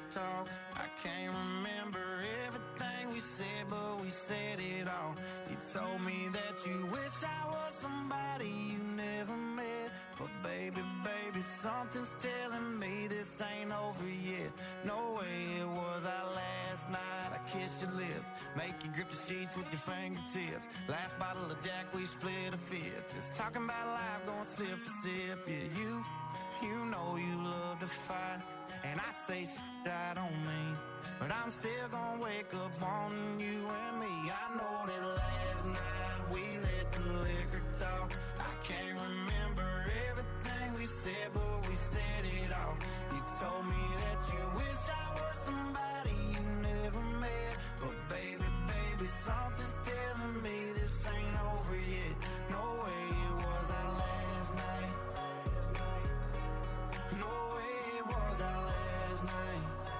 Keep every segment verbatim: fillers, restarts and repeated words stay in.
talk. I can't remember everything we said, but we said it all. You told me that you wish I was somebody you never met. But baby, baby, something's telling me this ain't over yet. No way it was our last night. I kissed your lips, make you grip the sheets with your fingertips. Last bottle of Jack, we split a fifth. Just talking about life, going sip for sip. Yeah, you, you know you love to fight, and I say shit I don't mean, but I'm still gonna wake up wanting you and me. I know that last night we let the liquor talk. I can't remember everything we said, but we said it all. You told me that you wish I was somebody you never met. But baby, baby, something's telling me this ain't over yet. No way it was our last night. No way it was our last night.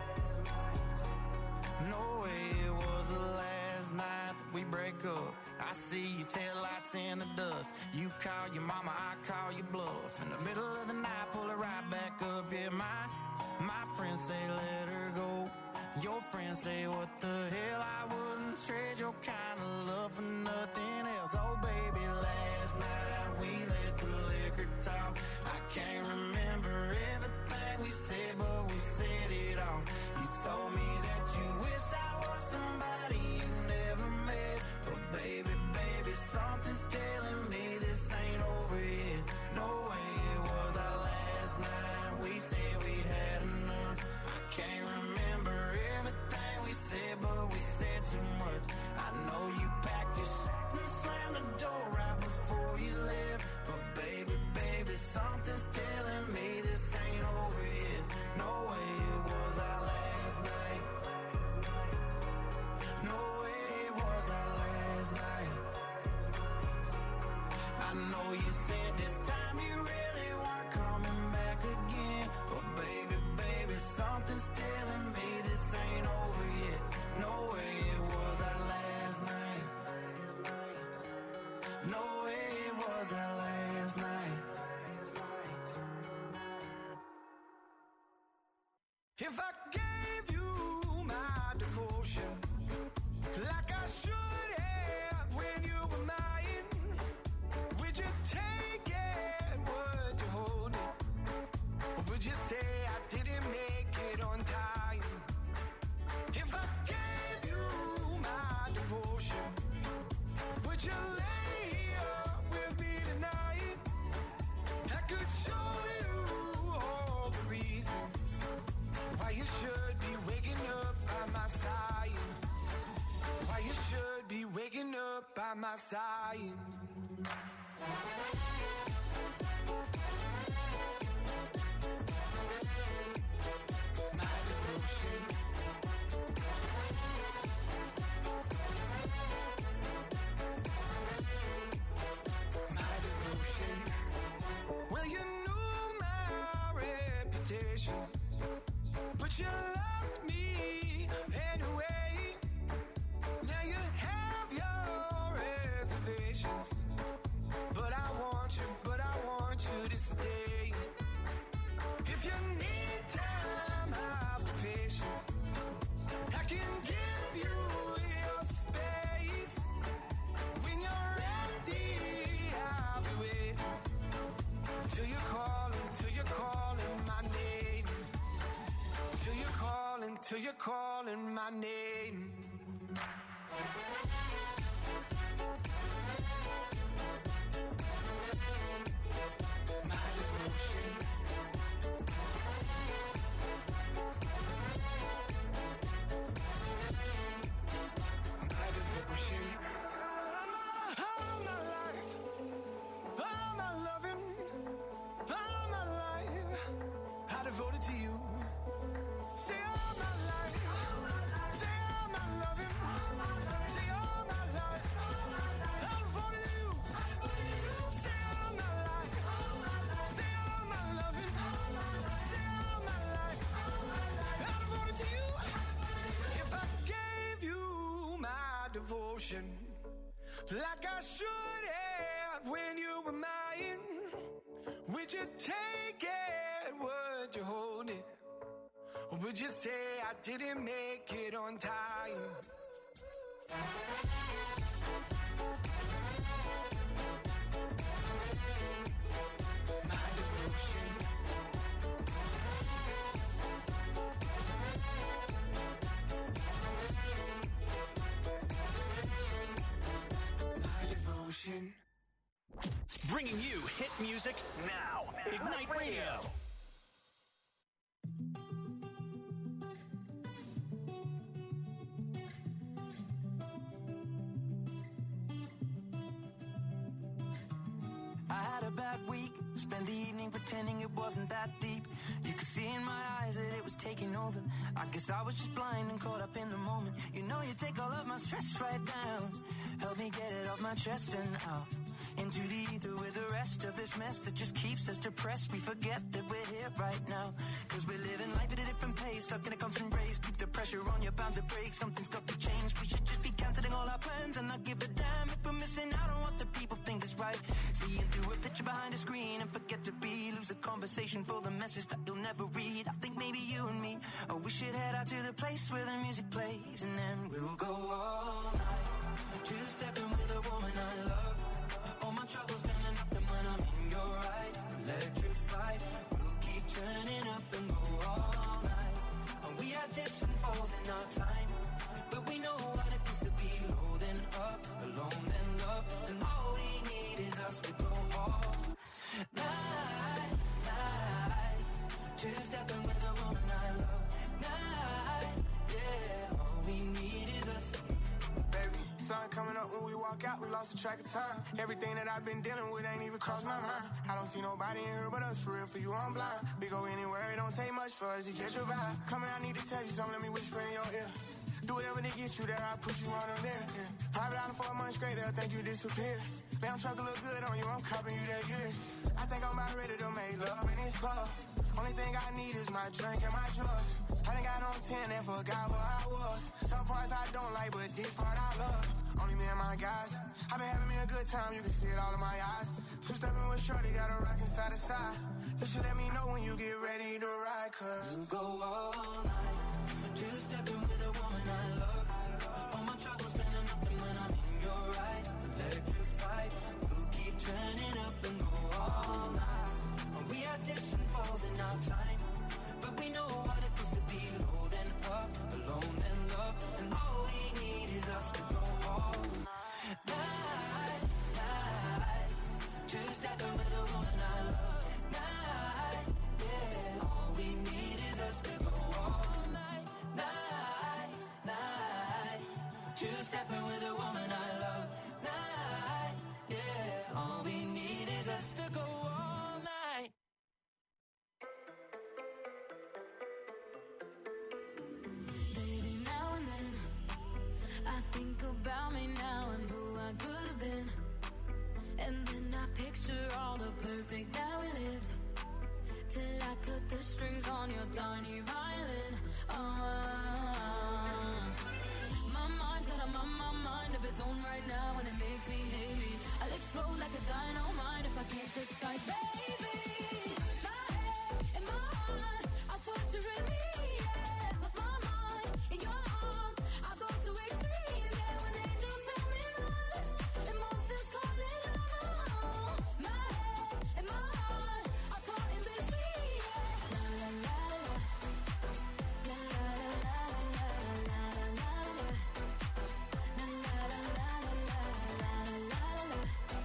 No way it was the last night that we break up. I see your taillights in the dust. You call your mama, I call your bluff. In the middle of the night, pull it right back up. Yeah, my, my friends say let her go. Your friends say what the hell, I wouldn't trade your kind of love for nothing else. Oh baby, last night we let the liquor talk. I can't remember everything we said, but we said it all. You told me that you wish I was somebody you never met. But baby, baby, something's telling me this ain't over yet. No way it was our last night. We said we'd had enough. I can't remember everything we said, but we said too much. I know you packed your shit and slammed the door right before you left. But baby, baby, something's telling me this ain't over yet. No way it was our last night. No way it was our last night. I know you said this time you really weren't coming back again. But baby, baby, something's telling me this ain't over yet. No way it was our last night. No way it was our last night. If I gave you my devotion like I should have when you were mine, would you take it? Would you hold it? Or would you say I didn't make it on time? If I gave you my devotion, would you lay here with me tonight? I could show you all the reasons why you should be waking up by my side. Why you should be waking up by my side. My devotion. My devotion. Well, you knew my reputation, but you loved me anyway. Now you have your reservations, but I want you, but I want you to stay. If you need time, I'll be patient. I can give you your space. When you're ready, I'll be waiting till you're calling, till you're calling my name. Till you're calling, till you're calling my name. My devotion. My devotion. All my life, all my loving, all my life, I devoted to you. Say all my life, say all my loving, say all my life, I devoted to you. Say all my life, say all my loving, say all my life, I devoted to you. If I gave you my devotion like I should have when you were mine, would you take it? Would you hold it? Or would you say I didn't make it on time? My devotion. My devotion. Bringing you hit music now. Ignite Radio. I had a bad week, spent the evening pretending it wasn't that deep. You could see in my eyes that it was taking over. I guess I was just blind and caught up in the moment. You know you take all of my stress right down. Help me get it off my chest and out into the ether with the rest of this mess that just keeps us depressed. We forget that we're here right now, cause we're living life at a different pace, stuck in a constant race. Keep the pressure on, you're bound to break. Something's got to change. We should just be cancelling all our plans and not give a damn if we're missing out on what the people think is right. Seeing through a picture behind a screen and forget to be, lose the conversation for the message that you'll never read. I think maybe you and me, oh, we should head out to the place where the music plays, and then we'll go all night, two-stepping with a woman I love. All my troubles standing up, and when I'm in your eyes, electrified. We'll keep turning up and go all night. And we had dips and falls in our time, but we know what it feels to be low then up, alone then love. And all we need is us to go all night, night. Two-stepping with a woman I love. Night, yeah. All we need is us. Baby, sun coming up when we walk out, we lost the track of time. Everything that I've been dealing with ain't even crossed my mind. I don't see nobody in here but us, for real, for you I'm blind. We go anywhere, it don't take much for us to catch your vibe. Come here, I need to tell you something, let me whisper in your ear. Do whatever to get you there, I push you on them there. Yeah. Private island for a month straight, they'll think you disappeared. Damn truck look good on you, I'm copping you that years. I think I'm about ready to make love in this club. Only thing I need is my drink and my drugs. I done got on ten and forgot where I was. Some parts I don't like, but this part I love. Only me and my guys. I've been having me a good time, you can see it all in my eyes. Two-stepping with shorty, got a rockin' side to side. You should let me know when you get ready to ride, cause we'll go all night, two-stepping with a woman I love. All my troubles standing up, and when I'm in your eyes, electrified. We'll keep turning up and go all night. And we had dips and falls in our time, but we know what it feels to be low then up, alone then love. And all we need is us to go all night, night. Two-stepping with a woman I love. Night, yeah. All we need is us to go all night, night, night. Two-stepping with a woman I love. Night, yeah. All we need is us to go all night. Baby, now and then I think about me now and who I could have been. And then I picture all the perfect that we lived, till I cut the strings on your tiny violin. Uh, my mind's got a my, my mind of its own right now, and it makes me hate me. I'll explode like a dynamite if I can't decide, baby. My head and my heart are torturing me, yeah. Lost my mind in your arms, I go to extremes, yeah. When angels tell me run, and monsters call it love. My head and my heart are caught in between, yeah. La la la la, la la la la la la la la, la la la la la la la la la.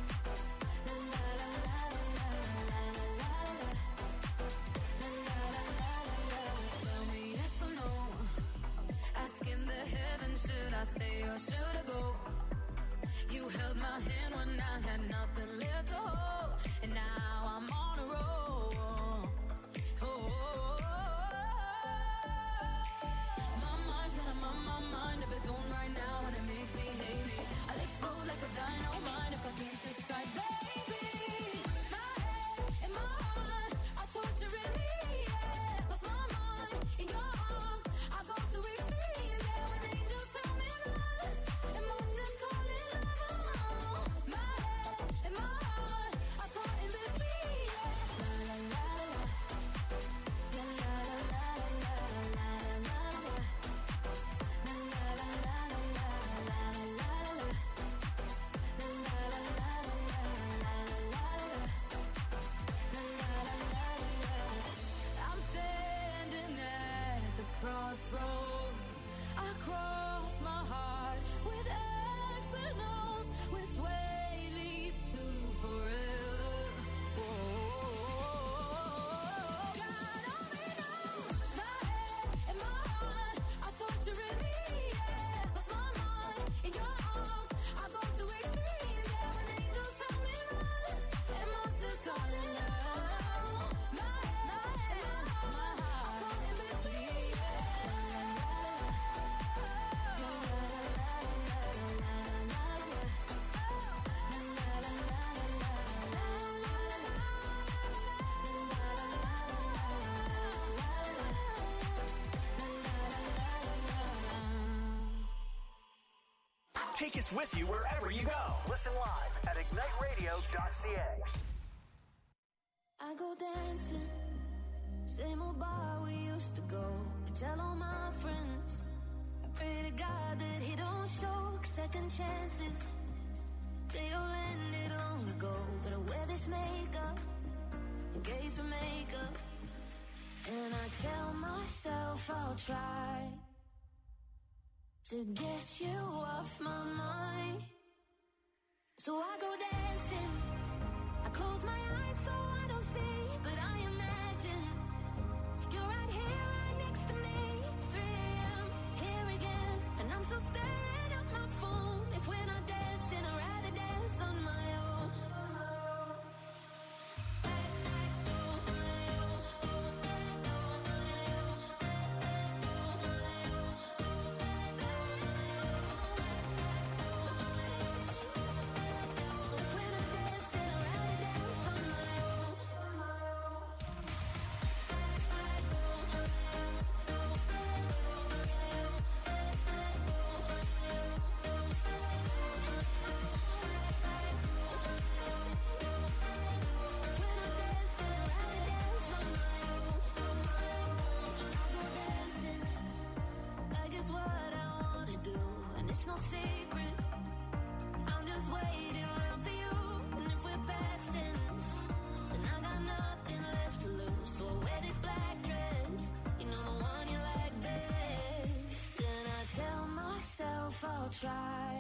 Tell me yes or no. Asking the heavens, should I stay or should I go? You held my hand when I had nothing left to hold, and now I'm on a roll. Oh, oh, oh, oh. My mind's got a my, my mind of its own right now, and it makes me hate me. I'll explode like a dynamite if I can't decide, baby. My head and my heart are torturing me, yeah. Lost my mind in your arms, I go to extremes, yeah. When angels tell me run, and monsters call it love. Take us with you wherever you go. Listen live at ignite radio dot c a. I go dancing, same old bar we used to go. I tell all my friends, I pray to God that he don't show second chances. They all ended long ago, but I wear this makeup in case we make up. And I tell myself I'll try to get you off my mind. So I go dancing, I close my eyes so I don't see, but I imagine you're right here, right next to me. three a.m. here again, and I'm still staring at my phone. If we're not dancing, I'd rather dance on my own. It's no secret, I'm just waiting around for you. And if we're past tense, then I got nothing left to lose. So I wear this black dress, you know the one you like best. And I tell myself I'll try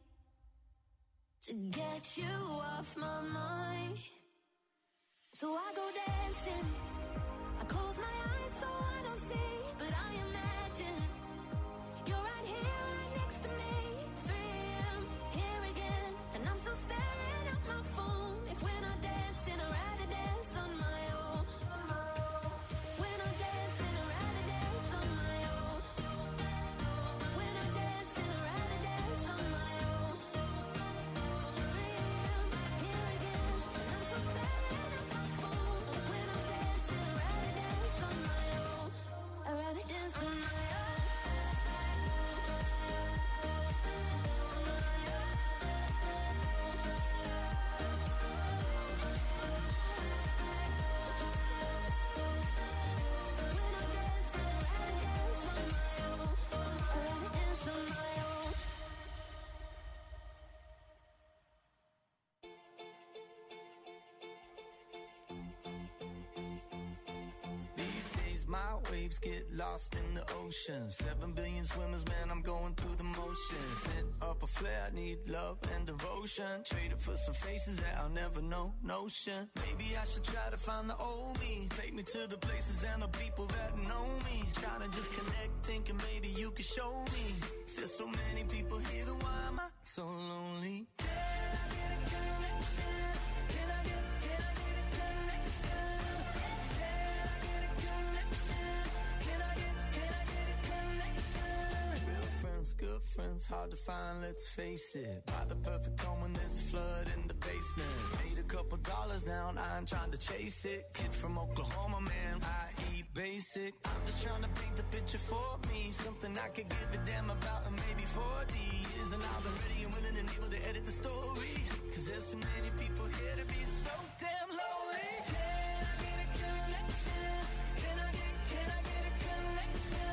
to get you off my mind. So I go dancing, I close my eyes so I don't see, but I imagine you're right here, right next to me. three a.m. here again, and I'm still staring at my phone. If we're not dancing, I'd rather dance on my own. If we're not dancing, I'd rather dance on my own. If we're not dancing, I'd rather dance on my own. three a.m. here again, and I'm still staring at my phone. If we're not dancing, I'd rather dance on my own. I'd rather dance on my own. My waves get lost in the ocean. Seven billion swimmers, man, I'm going through the motions. Hit up a flare, I need love and devotion. Trade it for some faces that I'll never know, notion. Maybe I should try to find the old me. Take me to the places and the people that know me. Trying to just connect, thinking maybe you could show me. There's so many people here, then why am I so lonely? Can I get a connection? Can I get, can I get a connection? Good friends, hard to find, let's face it. Buy the perfect home when there's a flood in the basement. Paid a couple dollars now, I ain't trying to chase it. Kid from Oklahoma, man, I eat basic. I'm just trying to paint the picture for me. Something I could give a damn about in maybe forty years. And I've been ready and willing and able to edit the story. Cause there's so many people here to be so damn lonely. Can I get a connection? Can I get, can I get a connection?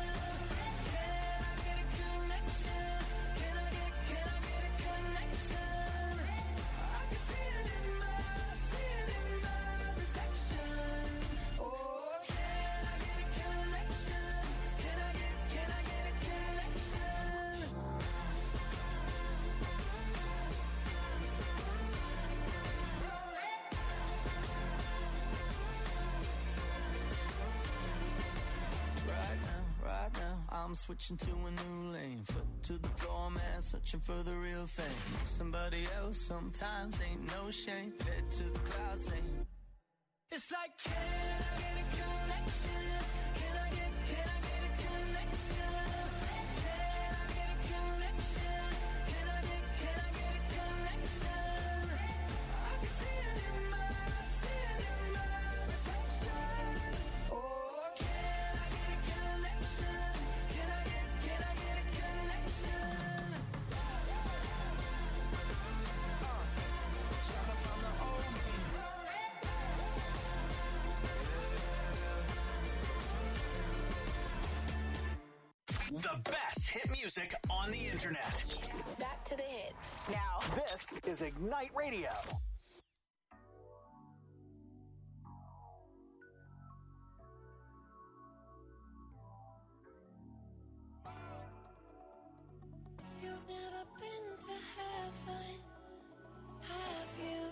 I'm switching to a new lane. Foot to the floor, man, searching for the real thing. Somebody else sometimes ain't no shame. Head to the clouds, saying it's like, can I get a connection? Can I get, can I get a connection? Can I get a connection? Can I get, can I get a connection? I can see it in my, see it in my reflection. Oh, can I get a connection? Can I get, can I get a connection? music on the internet. Back to the hits. Now, This is Ignite Radio. you've never been to heaven, have you?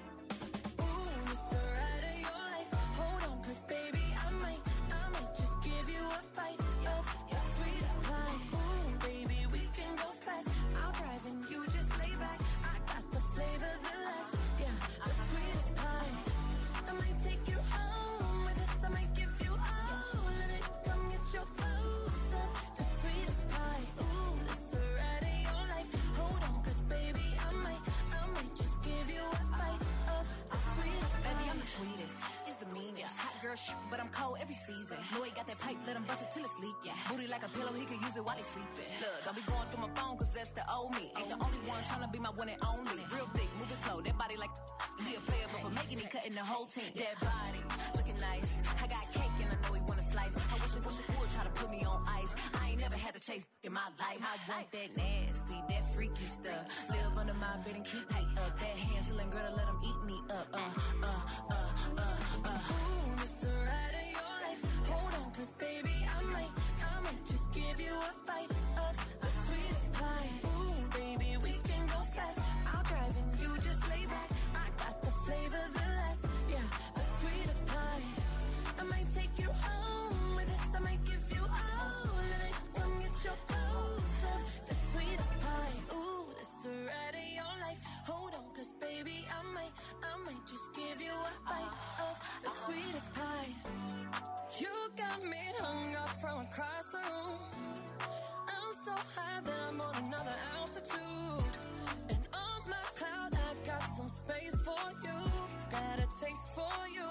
Ooh, it's the ride of your life. Hold on, cause baby, I might, I might just give you a bite of your sweetest pie. Ooh, baby, we can go fast. I'll drive and you just lay back. I got the flavor, the last, yeah, the sweetest pie. I might take you home with us. I might give you all of it. Come get your clothes up. The sweetest pie. Ooh, it's the ride of your life. Hold on, cause baby, I might, I might just give you a bite of the sweetest pie. Baby, I'm the sweetest. It's the meanest. Hot girl shit, but I'm cold every season. Know he got that pipe, let him bust it till it's leak. Yeah. Booty like a pillow, he could use it while he sleeping. Look, don't be going through my phone, cause that's the old me. Ain't the only one tryna be my one and only. Real thick, moving slow, that body like he a player, but for making it, cutting the whole team. That body, looking nice. I got cake and I know he wanna slice. I wish I wish I would try to put me on ice. I ain't never had to chase in my life. I want that nasty, that freaky stuff. Live under my bed and keep height up. That Hansel girl to let him eat me up. Uh, uh, uh, uh, uh. Ooh, it's the ride of your life. Hold on, cause baby, I might, I might just give you a bite of the sweetest pie. Ooh, baby, we can go fast. I'll drive and you just lay back. I got the flavor, the last, yeah, the sweetest pie. I might take you home with us. I might give you all of it. Come get your clothes up. The sweetest pie. Ooh, it's the ride of your life. Hold on, cause baby, I might, I might just give you a bite of the sweetest pie. You got me hung up from across the room. I'm so high that I'm on another altitude. And on my cloud, I got some space for you. Got a taste for you.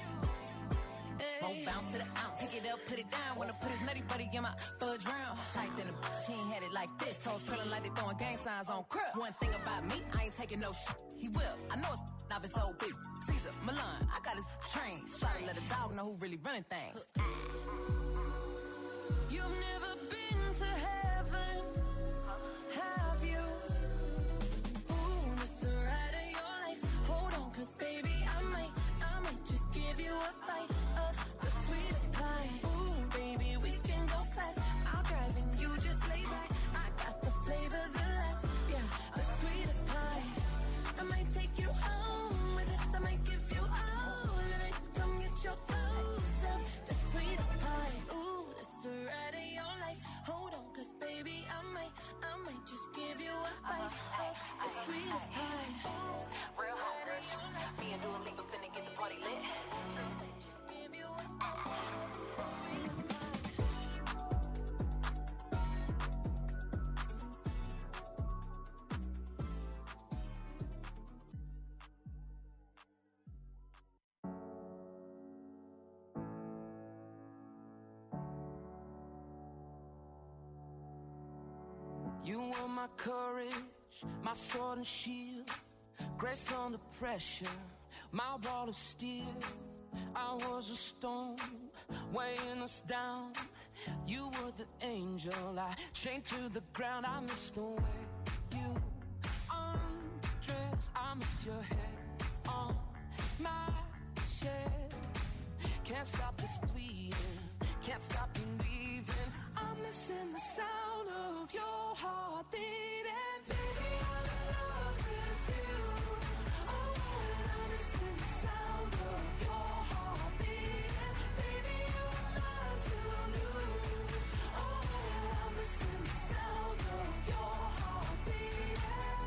Won't bounce to the ounce, take it up, put it down. Wanna put his nutty buddy in my fudge round. Tight than a bitch, he ain't had it like this. Toes curling like they throwing gang signs on crib. One thing about me, I ain't taking no shit. He will, I know it's not his whole big. Caesar, Milan, I got his train. Try to let a dog know who really running things. You've never been to heaven, have you? Ooh, it's the ride of your life. Hold on, cause baby, I might, I might just give you a bite of the sweetest pie. Ooh, baby, we can go fast. I'll drive and you just lay back. I got the flavor, the last, yeah, the sweetest pie. I might take you home with us. I might give you all of it. Come get your clothes up. The sweetest pie. Ooh, it's the ride of your life. Hold on, cause baby, I might, I might just give you a bite of the sweetest pie. Real hot girl, me and Dua Lipa finna get the party lit. Just give you a bite of the sweetest pie. You were my courage, my sword and shield, grace under pressure, my wall of steel. I was a stone, weighing us down. You were the angel, I chained to the ground. I miss the way you undress. I miss your hair on my chest. Can't stop this bleeding, can't stop you leaving. I'm missing the sound of your heart beating. Baby, I'm in love with you. Oh, and I'm missing the sound of your heart beating. Baby, you are mine to lose. Oh, and I'm missing the sound of your heart beating.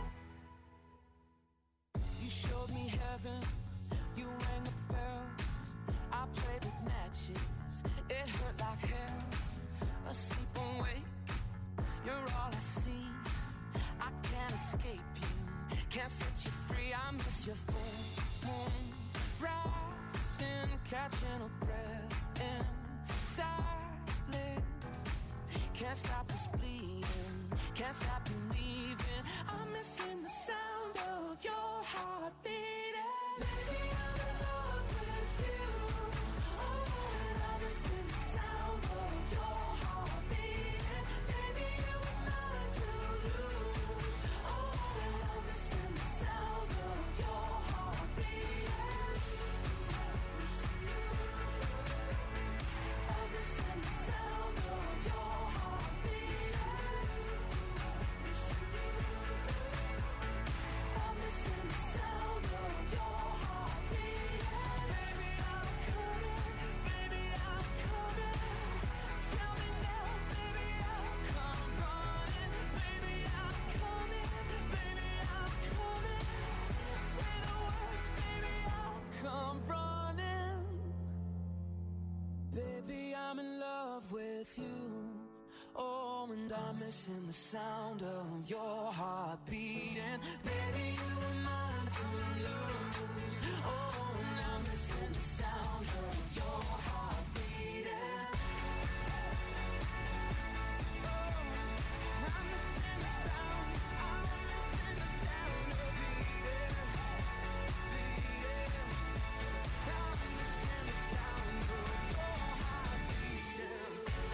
You showed me heaven, you rang the bells. I played with matches, it hurt like hell. Asleep awake, you're all I see. I can't escape you, can't set you free. I miss your full moon rising, catching a breath in silence. Can't stop this bleeding, can't stop you leaving. I'm missing the sound of your heart beating. Baby, I'm in love with you. Oh, and I'm missing the sound of your heart beating. Baby, you and I'm missing the sound of your heart beating. Baby, you were mine to lose. Oh, and I'm missing the sound of your heart beating. Oh, I'm missing the sound, I'm missing the sound of beating, beating. I'm missing the sound of your heart beating.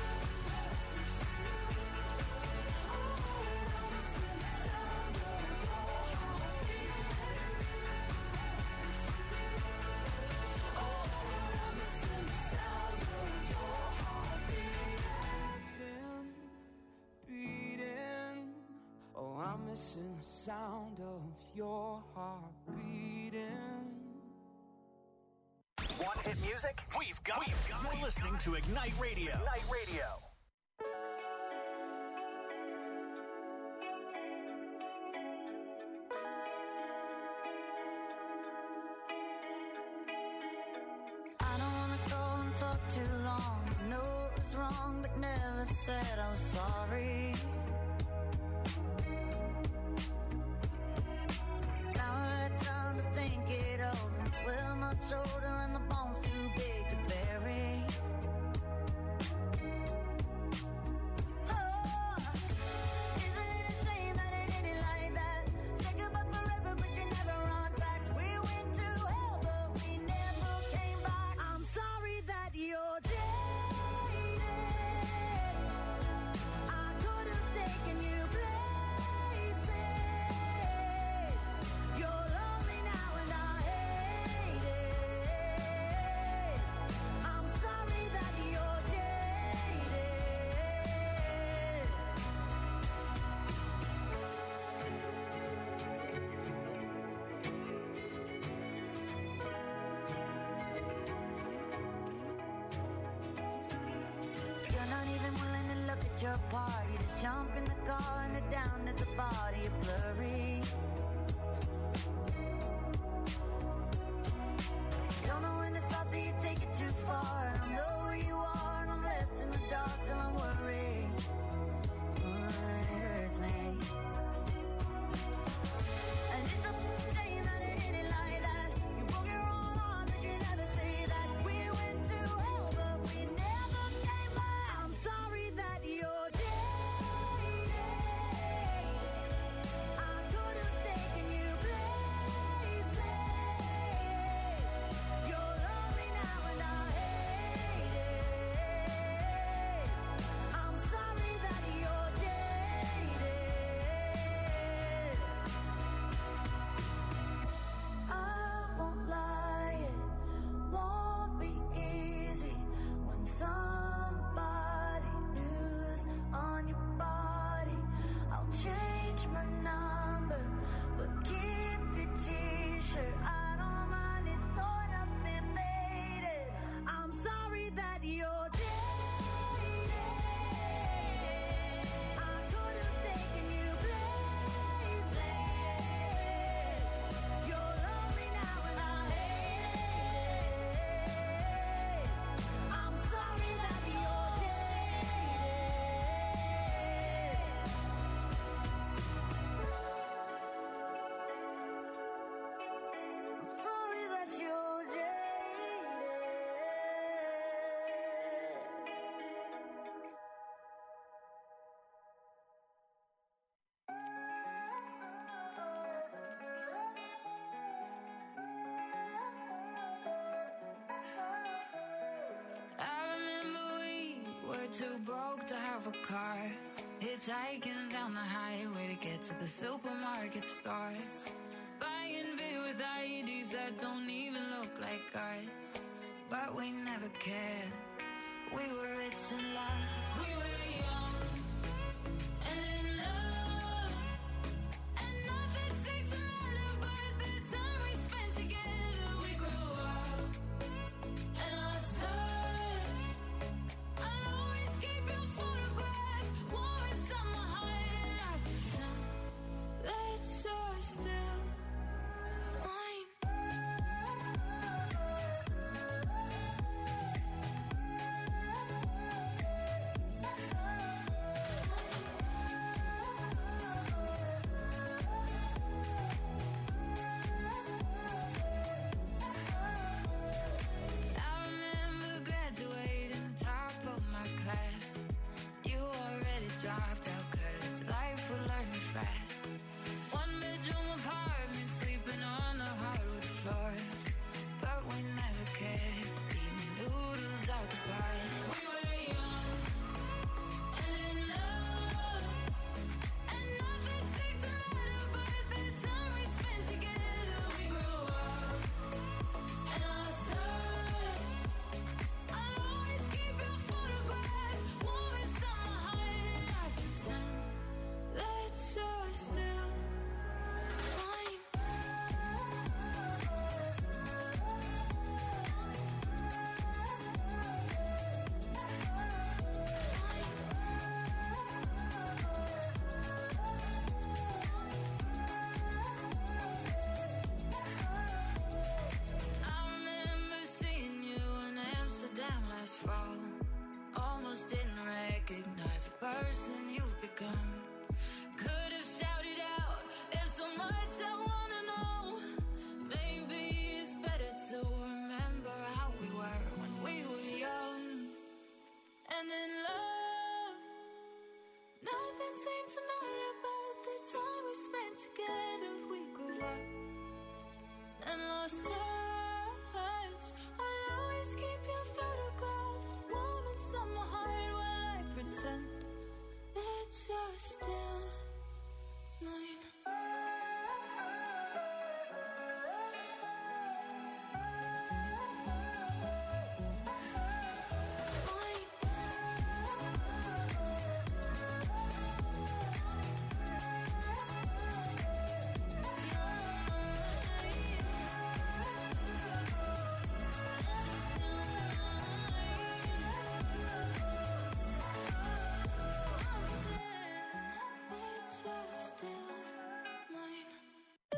Missing the sound of your heart beating. Want hit music? We've got We've it. Got You're it. listening to Ignite Radio. Ignite Radio. I don't wanna go and talk too long. I know it was wrong, but never said I was sorry. Think it over. Well, my shoulder and the bones too big to bury. Oh, isn't it a shame that it ended like that? Say goodbye forever, but you never run back. We went to hell, but we never came back. I'm sorry that you're jaded. I could have taken you places. You're lonely now and I hate it. I'm sorry that you're jaded. You're not even willing to look at your part. You just jump in the car and head down at the body. You're blurry. Don't know when to stop till you take it too far. And I know where you are and I'm left in the dark till I'm worried. Mm, it hurts me. And it's a shame that it ended like that. You broke your own arm but you never say that. We went to hell but we never came back. I'm sorry that you're jaded. I could have taken you places. You're lonely now and I hate it. I'm sorry that you're jaded. I won't lie, it won't be easy when somebody new's on your body. I'll change my number, but keep your t-shirt. I don't mind it's torn up and faded. I'm sorry that you're jaded. I could have taken you places. You're lonely now and I hate it. I'm sorry that you're jaded. I'm sorry that you're jaded. I remember we were too broke to have a car. Hitchhiking down the highway to get to the supermarket stores. Buying beer with I E Ds that don't even look like ours. But we never cared. We were rich and loved. We were young and in love. And nothing seemed to matter but the time we spent together. We grew up and lost touch. I'll always keep your photograph warm inside my heart. And I pretend that you're still mine.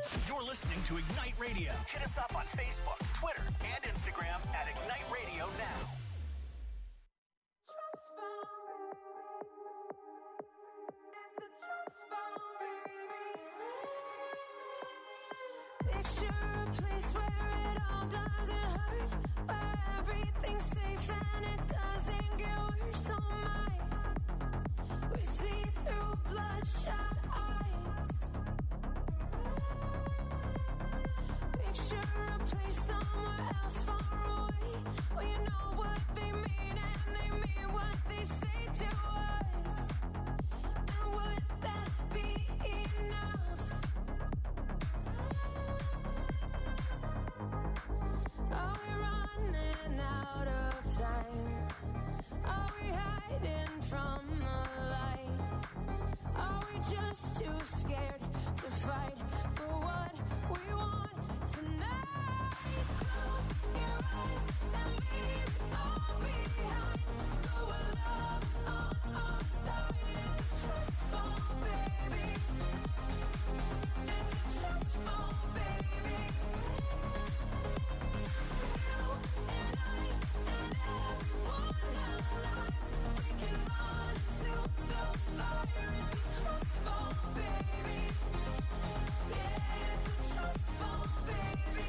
You're listening to Ignite Radio. Hit us up on Facebook, Twitter, and Instagram at Ignite Radio Now. Picture a place where it all doesn't hurt, where everything's safe and it doesn't get worse. Oh my, we see through bloodshot eyes. Picture a place somewhere else far away, where you know what they mean and they mean what they say to us. And would that be enough? Are we running out of time? Are we hiding from the light? Are we just too scared to fight for what we want tonight? Close your eyes and leave it all behind. Go where love's on our side. It's a trust fall, baby. It's a trust fall, baby. You and I and everyone alive, we can run to the fire. It's a trust fall, baby. Yeah, it's a trust fall, baby.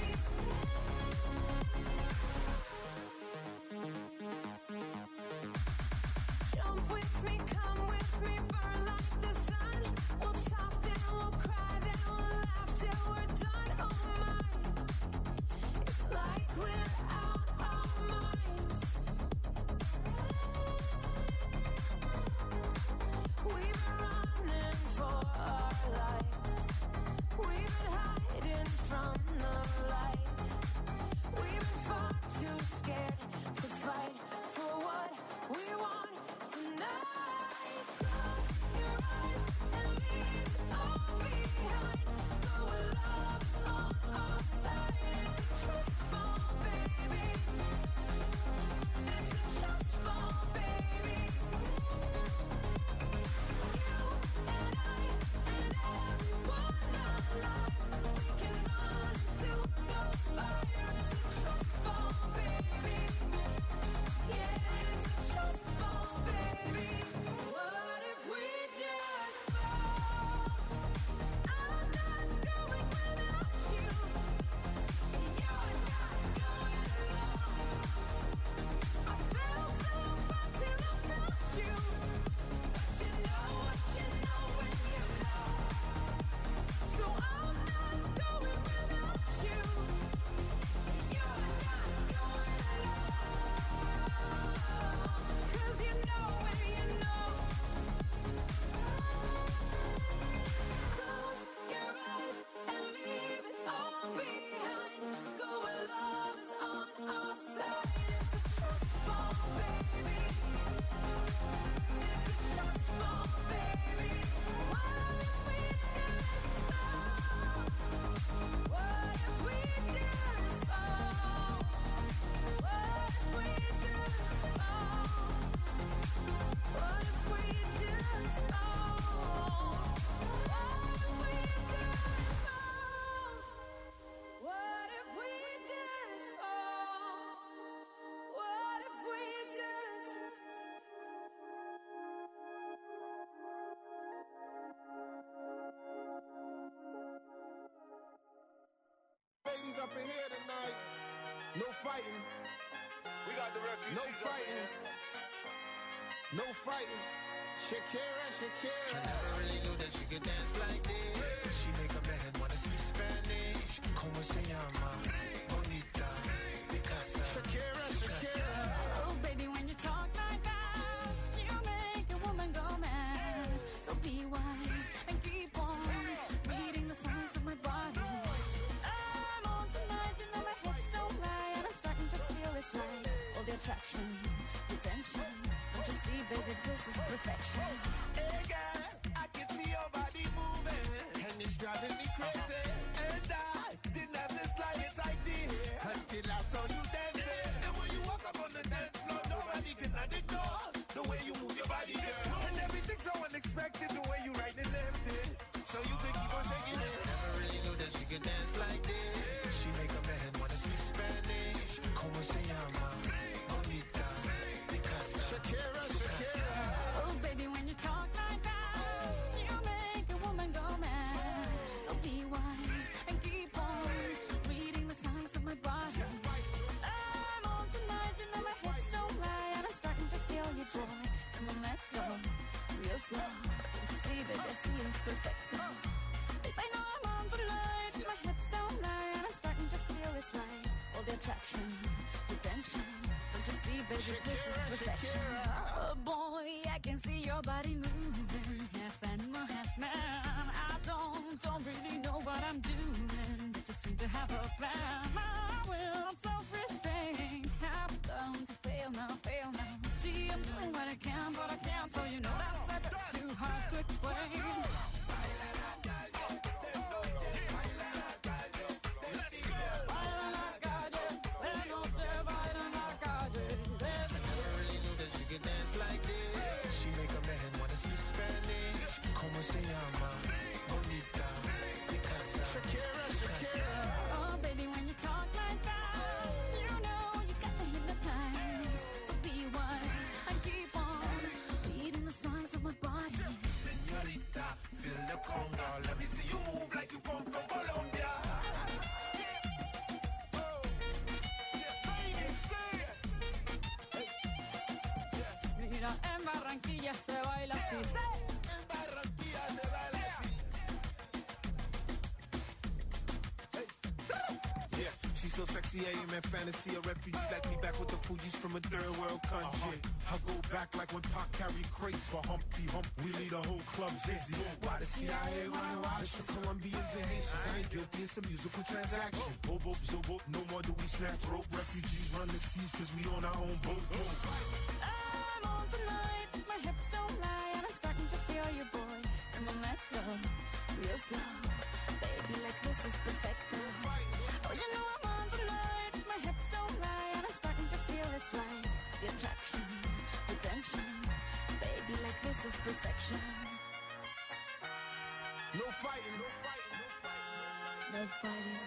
Jump with me, come with me, burn like the sun. We'll talk, then we'll cry, then we'll laugh till we're done. Oh my, it's like we're out our minds. We've been running for our lives. We've been hiding from the light. We've been far too scared to fight for what we want tonight. Close your eyes and leave it all behind. Go where love's on our side. It's a trust fall, baby. It's a trust fall, baby. You and I and everyone alive, we can run to the fire. It's a trust fall, baby. Yeah, it's a trust fall, baby. What if we just fall? I'm not going without you. You're not going alone. I felt so far till I felt you. But you know what you know when you know. So I'm not going without you. You're not going alone. 'Cause you know when you know. Close your eyes and leave it all behind. Go where love is on our side. It's a trust fall, baby. It's a trust fall, baby. What if we just fall? What if we just fall? What if we just fall? What if we just fall? What if we just fall? What if we just fall? What if we just Ladies up in here tonight, no fighting. We got the refugees No up in fighting. here. No fighting. Shakira, Shakira. Really knew that you could dance like this. She make a man wanna speak Spanish. Como se llama? Bonita. Picasa. Shakira, Shakira. Oh, baby, when you talk like that, you make a woman go mad. So be wise and keep on reading the signs of my body. I'm on tonight, you know my hips don't lie, and I'm starting to feel it's right. All the attraction, the tension. Don't you see, baby, this is perfection. Hey girl, I can see your body moving, And it's driving me crazy. and I didn't have the slightest idea Until I saw you dancing. And when you walk up on the dance floor, nobody can ignore the way you move your body, girl. And everything's so unexpected, the way you right and left it, so you could keep on shaking it. Never really knew that you could can dance like this. She make a man wanna speak Spanish. Como se llama? Bonita, Picasa. Shakira, Shakira. Oh, baby, when you talk like that, you make a woman go mad. So be wise and keep on reading the signs of my body. I'm on tonight, you know my hips don't lie, and I'm starting to feel you, boy. Come on, let's go, real slow. Don't you see, baby, I see it's perfect. Babe, I know I'm on tonight, my hips don't lie, and I'm starting to feel it's right. All the attraction, the tension. Don't you see, baby, this is perfection. Oh boy, I can see your body moving, half animal, half man. I don't, don't really know what I'm doing, but just seem to have a plan. My will, I'm self-restrained, have done to fail now, fail now. See, I'm doing what I can, but I can't, so you know that's a bit too hard to explain. Como se llama? Bonita, Picasa. Shakira, Shakira. Oh, baby, when you talk like that, you know you got me hypnotized. So be wise and keep on reading the signs of my body. Señorita, feel the conga. Let me see you move like you come from Colombia. Mira, en Barranquilla se baila así. She's so sexy, I am in fantasy. A refugee like me back with the Fugees from a third world country. I go back like when Pac carried crates for Humpty Hump. We lead a whole club dizzy. Why the C I A wanna watch for Colombians and Haitians? I ain't guilty, it's a musical transaction. Boop, boop, zo, boop. No more do we snatch rope. Refugees run the seas cause we on our own boat. I'm on tonight, my hips don't lie, and I'm starting to feel you, boy. Come on, let's go, real slow. Baby, like this is perfecto. Oh, you know I'm on tonight, my hips don't lie, and I'm starting to feel it's right. The attraction, the tension. Baby, like this is perfection. No fighting, no fighting, no fighting. No fighting.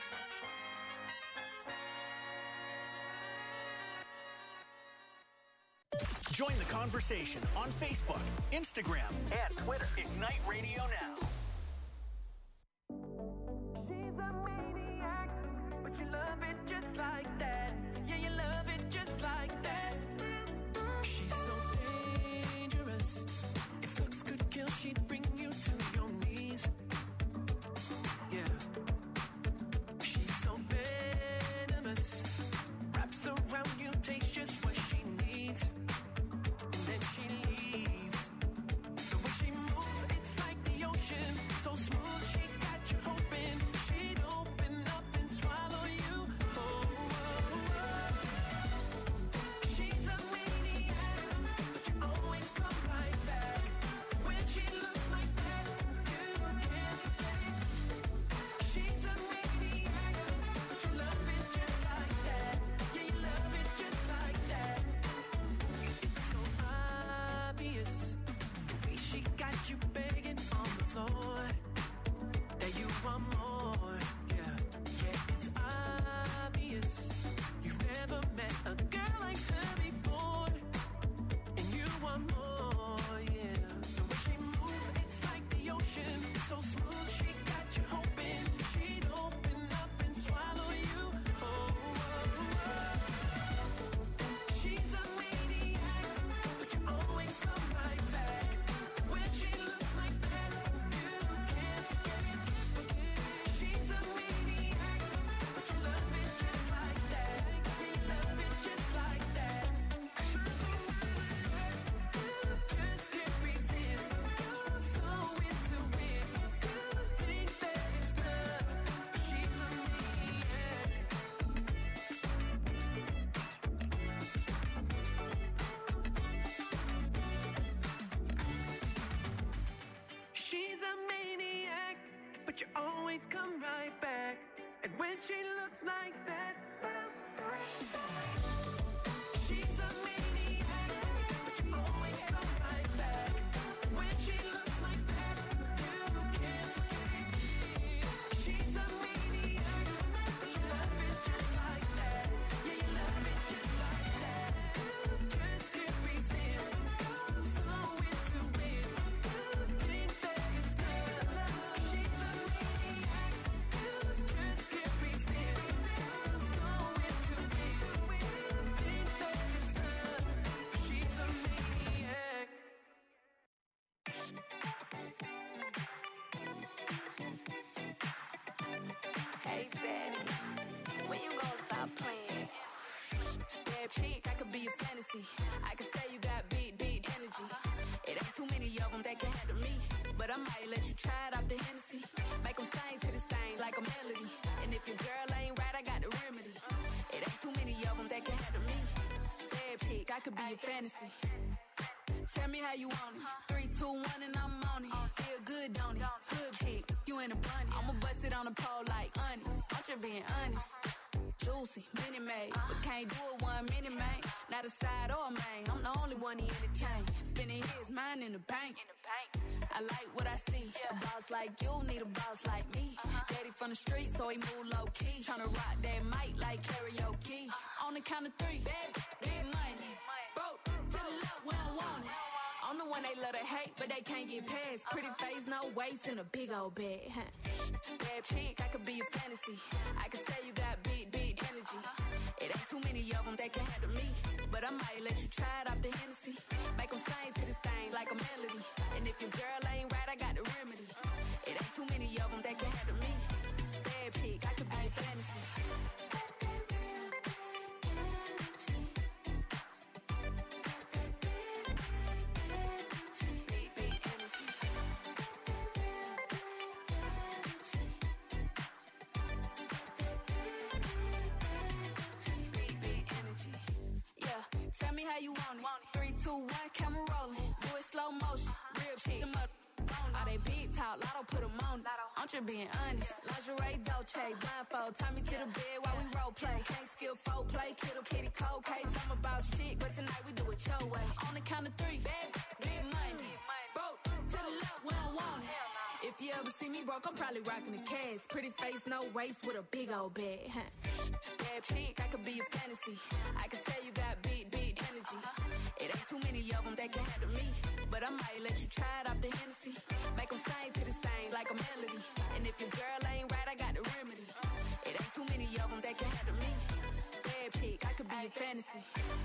Join the conversation on Facebook, Instagram, and Twitter. Ignite Radio Now. She's a maniac, but you love it just like that. Yeah, you love it just like that. She's so dangerous. If looks could kill, she'd bring you to your knees. Yeah. She's so venomous. Wraps around you, takes just what she needs. And then she leaves. The way she moves, it's like the ocean. So smooth, she got you hoping she'd open up and swallow you. Oh, oh, oh. She's a maniac, but you always come right back. When she looks like that, you can't get it. She's a maniac, but you love it just like that. Yeah, you love it just like that. It's so obvious, the way she got you begging on the floor, that you want more. Yeah, yeah, it's obvious. You've never met a girl like her before, and you want more. Yeah, the way she moves, it's like the ocean. So smooth, she got you hoping she'd open up and swallow you. Oh, oh, oh. She's a maniac, but you always come right back. When she looks like that, you can't get it. She's a maniac, but you love it just like that. You love it just like that. You just can't resist. You're so into it. You think that it's love, but she's a maniac. She's a maniac, but you always come right back. And when she looks like that, she's a maniac, but you always come right back. When she looks like that, you can't get it. She's a maniac. Daddy, when you gonna stop playing? Bad chick, I could be a fantasy. I could tell you got big, big energy. It ain't too many of them that can handle me. But I might let you try it off the Hennessy. Make them sing to this thing like a melody. And if your girl ain't right, I got the remedy. It ain't too many of them that can handle me. Bad chick, I could be a fantasy. Tell me how you want it. Three, two, one, and I'm on it. Feel good, don't it? Good chick, you in a bunny. I'ma bust it on the pole like honest. I'm just being honest. Juicy, mini made, but can't do it one minute, man. Not a side or a main. I'm the only one he entertain. Spending his mind in the bank. I like what I see. A boss like you need a boss like me. Daddy from the street, so he move low key. Tryna rock that mic like karaoke. On the count of three, bad, big money. Broke to the left, we don't want it. I'm the one they love to hate, but they can't get past. Pretty face, no waist, and a big old bag. Huh? Bad chick, I could be a fantasy. I could tell you got big, big energy. It ain't too many of them that can handle me. But I might let you try it off the Hennessy. Make them sing to this thing like a melody. And if your girl ain't right, I got the remedy. It ain't too many of them that can handle me. Bad chick, I could be a fantasy. Tell me how you want it. Three, two, one, camera rolling. Do it slow motion. Real chick, them up. All they big talk, Lotto put them on it. I'm just being honest. Lingerie, Dolce, blindfold. Tie me to the bed while we role play. Can't skill folk play, kiddo, kitty, cold case. I'm about shit, but tonight we do it your way. On the count of three, bad, big money. Broke to the left, we don't want it. If you ever see me broke, I'm probably rocking a cast. Pretty face, no waist, with a big old bag. Huh? Bad chick, I could be a fantasy. I could tell you got big, big energy. It ain't too many of them that can handle me. But I might let you try it off the Hennessy. Make them sing to this thing like a melody. And if your girl ain't right, I got the remedy. It ain't too many of them that can handle me. Bad chick, I could be a fantasy.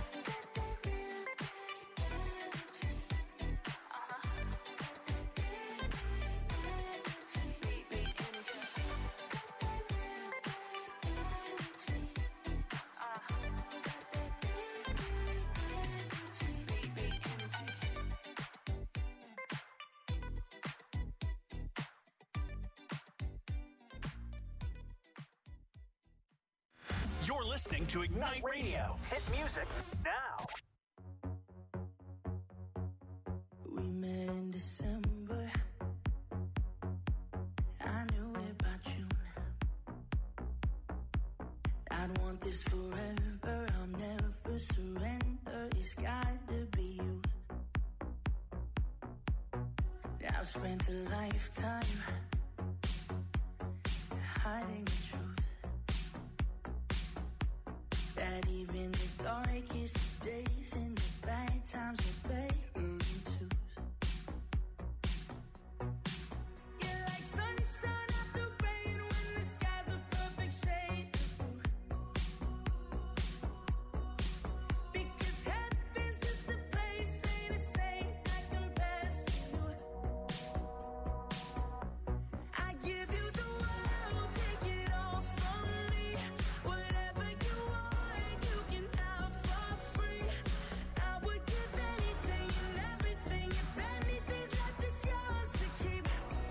You're listening to Ignite Radio. Hit music now. We met in December. I knew it by June. I'd want this forever. I'll never surrender. It's got to be you. I've spent a lifetime hiding the truth. That even the darkest days and the bad times are better than twos. You're like sunshine after rain when the sky's a perfect shade of blue. Because heaven's just a place, ain't a saint that compares to you. I give you the world, take it all from me. Whatever you want, you can have for free. I would give anything and everything. If anything's left, it's yours to keep.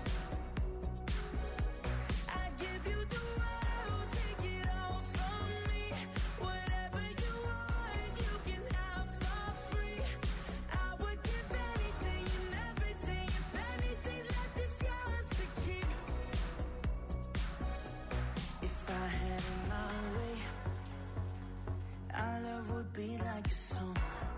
I give you the world, take it all from me. Whatever you want, you can have for free. I would give anything and everything. If anything's left, it's yours to keep. If I had it my way, our love would be like a song.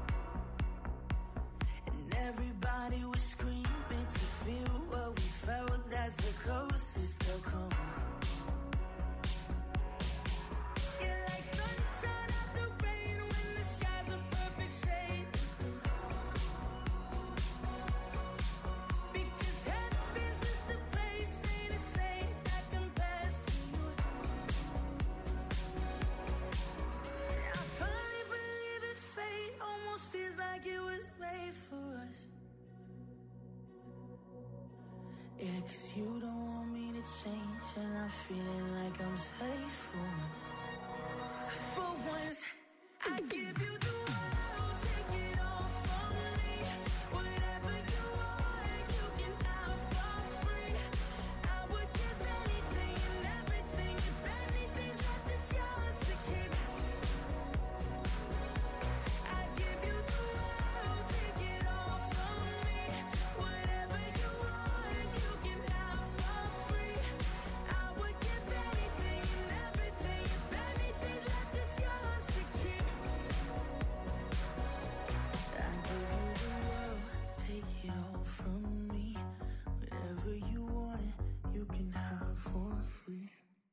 And everybody would scream it to feel what we felt. That's the closest they'll come. You're like sunshine after rain when the sky's a perfect shade of blue. Because heaven's just a place, ain't a saint that compares to you. I finally believe in fate, almost feels like it was made for us. Yeah, 'cause you don't want me to change and I'm feeling like I'm safe for once. For once, I give you the world, take it all from me. Whatever you want, you can have for free. I would give anything and everything. If anything's left, it's yours to keep. I give you the world, take it all from me. Whatever you want, you can have for free. I would give anything and everything. If anything's left, it's yours to keep. I give you the world, take it all from me. Whatever you want, you can have for free.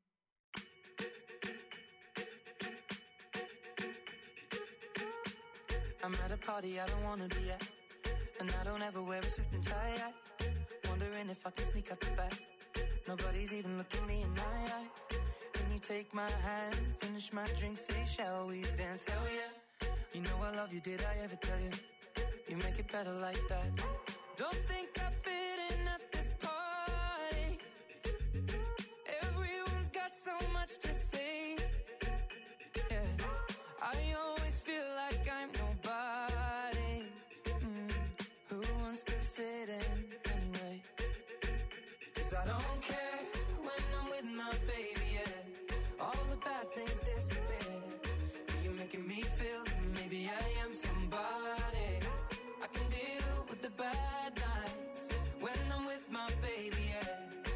I'm at a party I don't wanna be at, and I don't ever wear a suit and tie. I wondering if I can sneak out the back. Nobody's even looking me in my eyes. Can you take my hand, finish my drink, say shall we dance? Hell yeah. You know I love you, did I ever tell you? You make it better like that. Don't think I fit in at this party. Everyone's got so much to say. Yeah, I always feel like I'm nobody. Mm, who wants to fit in anyway? 'Cause I don't care when I'm with my baby, yeah. All the bad things disappear. You're making me feel that maybe I am somebody. I can deal with the bad nights when I'm with my baby, yeah.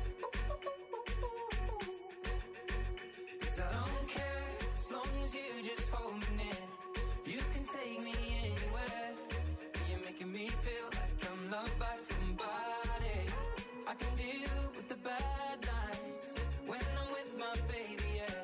'Cause I don't care as long as you just hold me near. You can take me anywhere. You're making me feel like I'm loved by somebody. I can deal with the bad nights when I'm with my baby, yeah.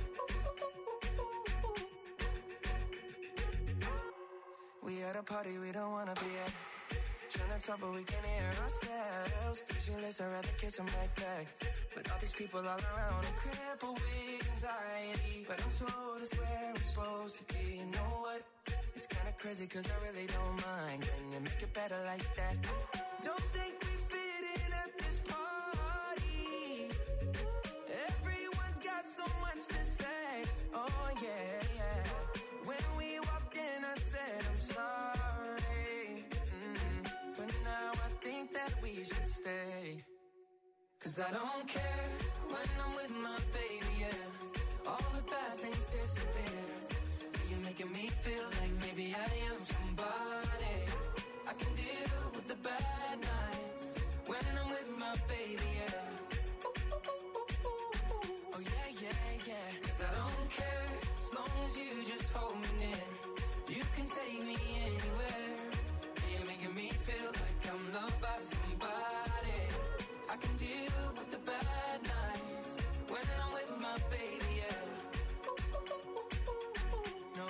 We at a party we don't wanna be at. Trying to talk but we can hear ourselves. Pictureless, I'd rather kiss them right back. But all these people all around are crippled with anxiety. But I'm told it's where I'm supposed to be. You know what? It's kinda crazy 'cause I really don't mind. Can you make it better like that? Don't think we fit in at this party. Everyone's got so much to say. Oh yeah, yeah. When we walked in I said I'm sorry. Mm. But now I think that we should stay. 'Cause I don't care when I'm with my baby, yeah. All the bad things disappear. You're making me feel like maybe I am somebody. I can deal with the bad nights when I'm with my baby, yeah. Oh yeah, yeah, yeah. 'Cause I don't care as long as you just hold me near. You can take me anywhere. You're making me feel like I'm loved by somebody. I can deal with the bad nights when I'm with my baby, yeah. No,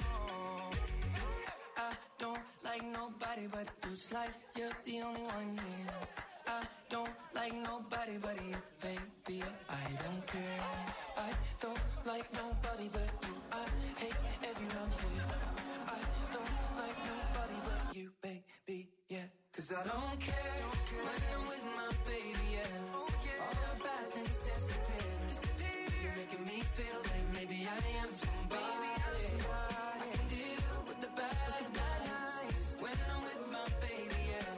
I don't like nobody but you. It's like you're the only one here. I don't like nobody but you, baby. I don't care. I don't like nobody but you. I hate everyone here. I don't like nobody but you, baby, yeah. 'Cause I don't care when I'm with my baby, yeah. All the bad things disappear. You're making me feel like maybe I am somebody. I can deal with the bad nights when I'm with my baby, yeah.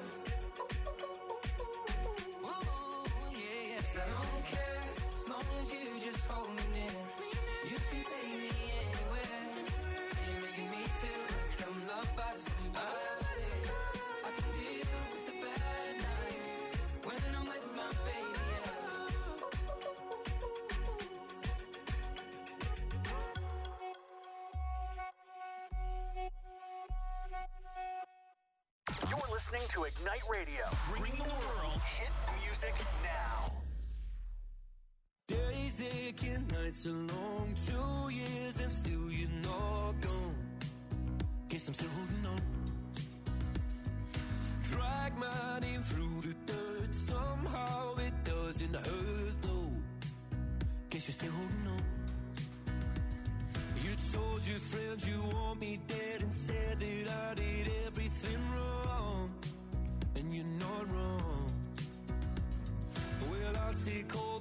Ooh, yeah, yeah. 'Cause I don't care as long as you just hold me near. You can take me anywhere. You're making me feel like I'm loved by somebody. I can deal with the bad nights when I'm with my baby, yeah. You're listening to Ignite Radio, bringing the world hit music now. Days aching, nights are long, two years and still you're not gone. Guess I'm still holding on. Drag my name through the dirt, somehow it doesn't hurt though. Guess you're still holding on. You told your friends you want me dead and said that I did everything wrong. And you're not wrong. Well, I'll take all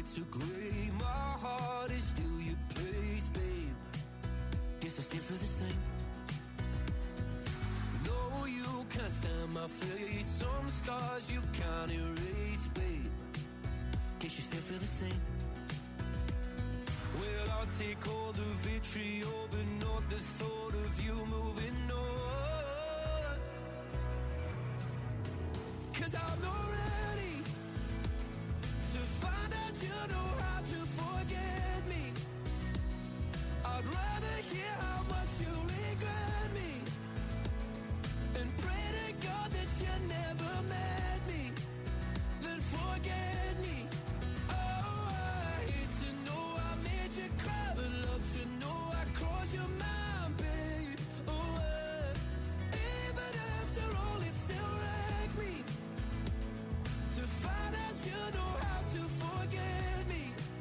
took away my heart is still your place, babe. Guess I still feel the same. No, you can't stand my face. Some stars you can't erase, babe. Guess you still feel the same. Well, I'll take all the vitriol, but not the thought of you moving on. 'Cause I'm not ready to find out you know how to forget me. I'd rather hear how much you regret me and pray to God that you never met me, then forget me. Oh, I hate to know I made you cry, but love to know I crossed your mind, babe. Oh, uh, even after all, it still wrecks me to find out you know how to forget me.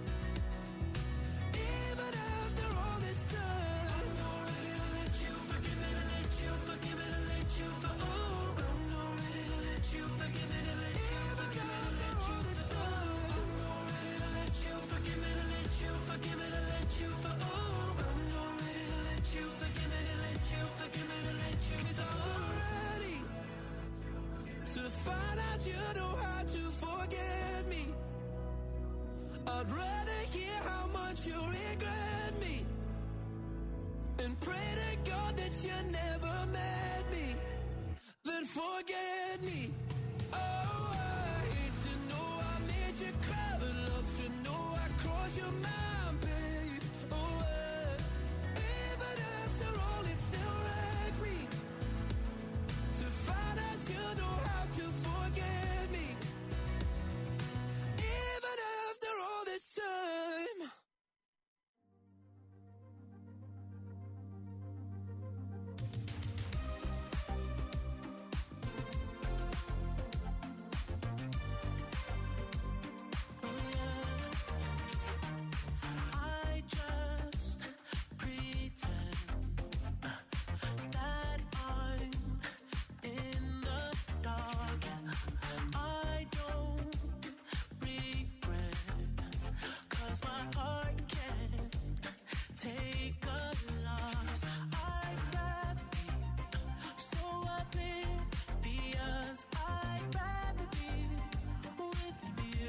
Even after all this time, I'm not ready to let you forgive me, to let you forgive me, to let you for oh, I'm not ready to let you forgive me, to let you forgive me, to let you this time. I'm not ready to let you forgive me, to let you forgive me, to let you for oh, I'm not ready to let you forgive me, to let you forgive me, to let you. 'Cause I'm not ready to find out you know how to forget me. I'd rather hear how much you regret me and pray to God that you never met me, then forget me. Oh, I hate to know I made you cry, but love to know I crossed your mind, babe. Oh, uh, even after all, it still wrecks me to find out you know how to forget me. Even after all this time. I just pretend uh, that I'm in the dark. I don't regret, 'cause my heart can't take a loss. I'd rather be so oblivious. I'd rather be with you.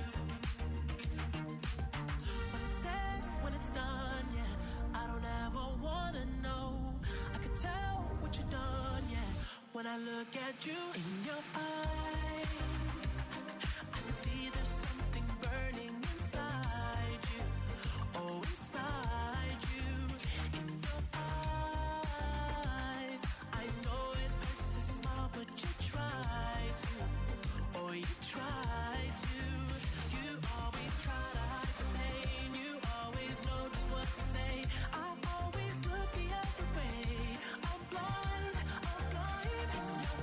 When it's said, when it's done, yeah, I don't ever wanna know. I could tell what you've done, yeah, when I look at you in your eyes. I see there's something burning inside you. Oh, inside you, in your eyes. I know it hurts to smile, but you try to. Oh, you try to. You always try to hide the pain. You always know just what to say. I always look the other way. I'm blind, I'm blind in your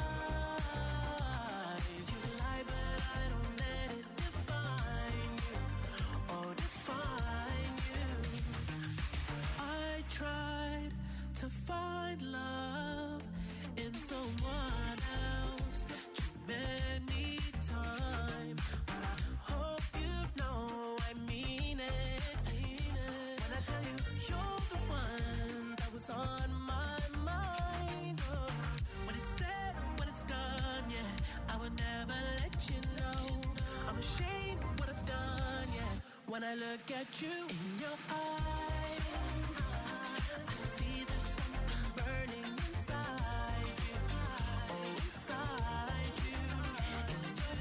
eyes. You lie, but I don't let it define you. Oh, define you. I tried to find love in someone else too many times, but I hope you know I mean it. When I tell you you're the one that was on my mind. Oh, when it's said, when it's done, yeah, I would never let you know. I'm ashamed of what I've done, yeah, when I look at you in your eyes. I see there's something burning inside you. Oh, inside you, in your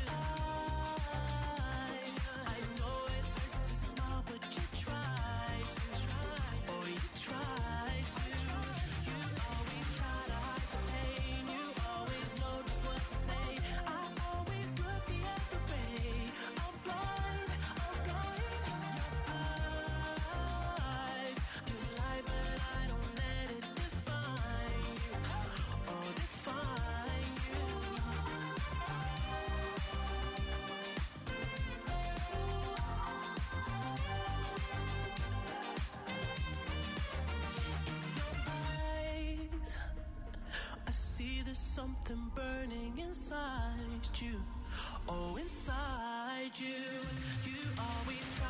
eyes. I know it hurts to smile, but you try to. Oh, you try to. You always try to hide the pain. You always know just what to say. I always look the other way. I'm blind, I'm blind in your eyes. You lie, but I don't let it define you. Oh, define you. Eyes, I see there's something burning inside you. Oh, inside you. You always try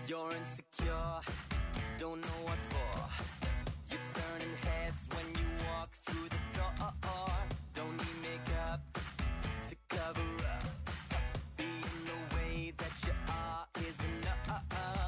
You're insecure, don't know what for. You're turning heads when you walk through the door. Don't need makeup to cover up. Being the way that you are is enough.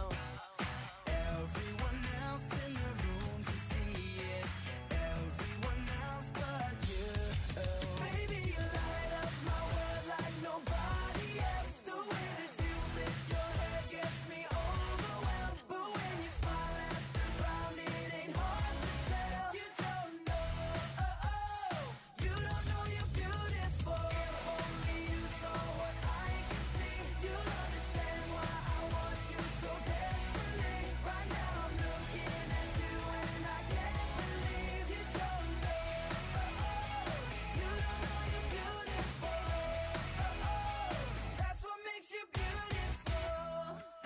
Everyone else in the room can see it. Everyone else but you. Baby, you light up my world like nobody else. The way that you flip your hair gets me overwhelmed. But when you smile at the ground, it ain't hard to tell. You don't know, oh, oh. You don't know you're beautiful. If only you saw what I can see, you'll understand why I want you so desperately. Right now I'm looking at you and I can't believe you don't know, oh, oh. You don't know you're beautiful, oh, oh. That's what makes you beautiful.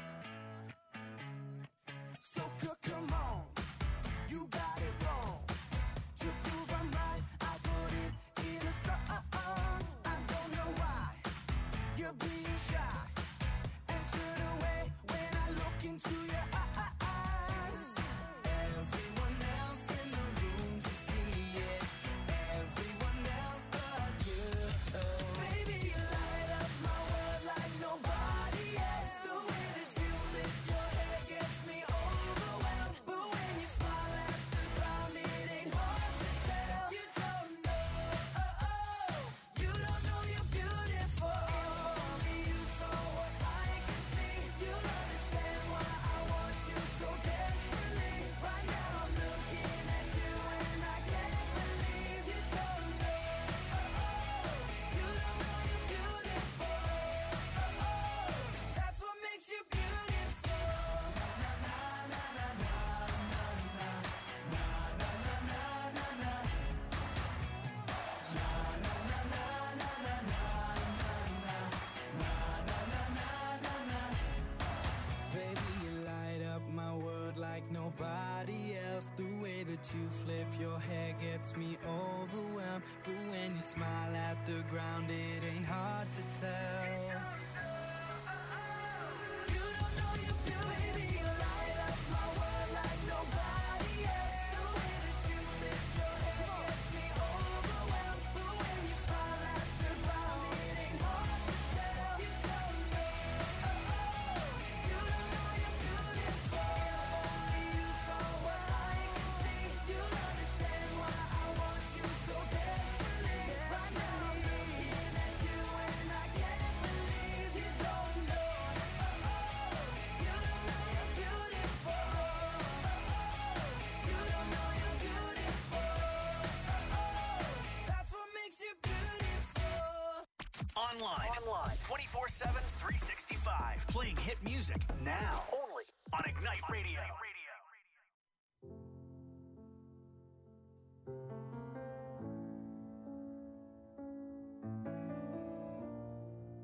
So good, come on, you got it wrong. To prove I'm right, I put it in a song. I don't know why you're being shy and turn away when I look into your eyes. Everyone else in the room can see it. Everyone else but you. Baby, you light up my world like nobody else. The way that you flip your hair gets me overwhelmed. But when you smile at the ground, it ain't hard to tell. You don't know, oh, oh. You don't know you're beautiful. If only you saw what I can see, you'll understand why I want you so desperately. Right now I'm looking at you and I can't believe you don't know, oh, oh. You don't know you're beautiful, oh, oh. That's what makes you beautiful. Baby, you light up my world like nobody else. The way that you flip your hair gets me overwhelmed. But when you smile at the ground, it ain't hard to tell. You don't know you're beautiful. Baby, you light up my world like nobody else. The way that you flip your hair gets me overwhelmed. But when you smile at the ground, it ain't hard to tell. You don't know, oh, oh. You don't know you're beautiful. If only you saw what I can see, you'll understand why I want you so desperately. Right now I'm looking at you and I can't believe you don't know, oh, oh. You don't know you're beautiful, oh, oh. You don't know you're beautiful, oh, oh. That's what makes you beautiful. Online. Online. twenty-four seven, three sixty-five. Playing hit music now. Only on Ignite Radio.